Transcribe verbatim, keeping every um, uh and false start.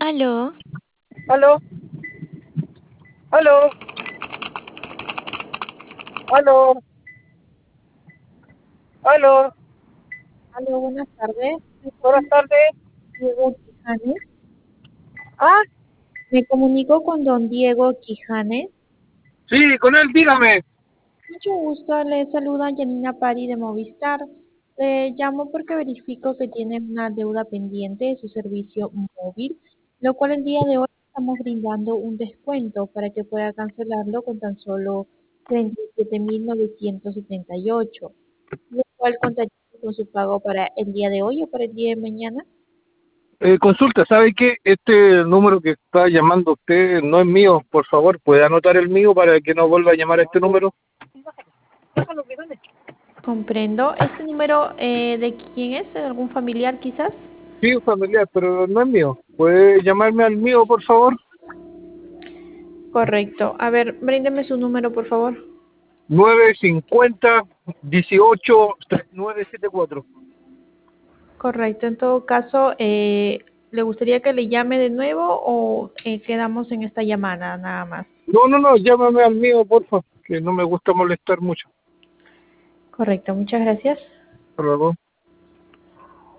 Aló, Aló, aló, aló, aló. Aló, buenas tardes. Me Buenas comunico tardes. con Diego Quijanes. Ah, Me comunico con don Diego Quijanes. sí, con él, dígame. Mucho gusto, le saluda Janina Pari de Movistar. Le llamo porque verifico que tiene una deuda pendiente de su servicio móvil, lo cual el día de hoy estamos brindando un descuento para que pueda cancelarlo con tan solo treinta y siete mil novecientos setenta y ocho, lo cual contaría con su pago para el día de hoy o para el día de mañana. Eh, consulta, ¿sabe qué? Este número que está llamando usted no es mío. Por favor, ¿puede anotar el mío para que no vuelva a llamar a este número? Comprendo. ¿Este número eh, de quién es? ¿De algún familiar quizás? Sí, un familiar, pero no es mío. ¿Puede llamarme al mío, por favor? Correcto. A ver, bríndeme su número, por favor. nueve cincuenta dieciocho nueve siete cuatro. Correcto. En todo caso, eh, ¿le gustaría que le llame de nuevo o eh, quedamos en esta llamada nada más? No, no, no, llámame al mío, por favor, que no me gusta molestar mucho. Correcto. Muchas gracias. Hasta luego.